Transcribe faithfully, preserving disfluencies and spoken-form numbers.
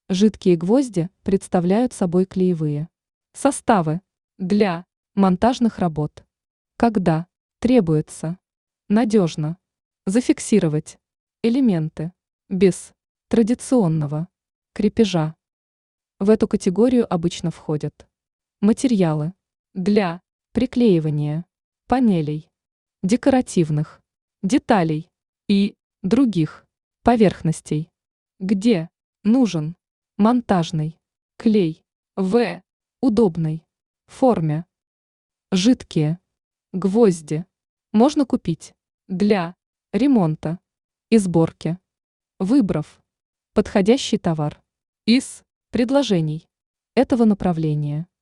Жидкие гвозди представляют собой клеевые составы для монтажных работ. Когда требуется надежно зафиксировать элементы без традиционного крепежа. В эту категорию обычно входят материалы для приклеивания панелей, декоративных деталей и других поверхностей, где нужен монтажный клей в удобной форме. Жидкие гвозди можно купить для ремонта и сборки, выбрав подходящий товар из предложений этого направления.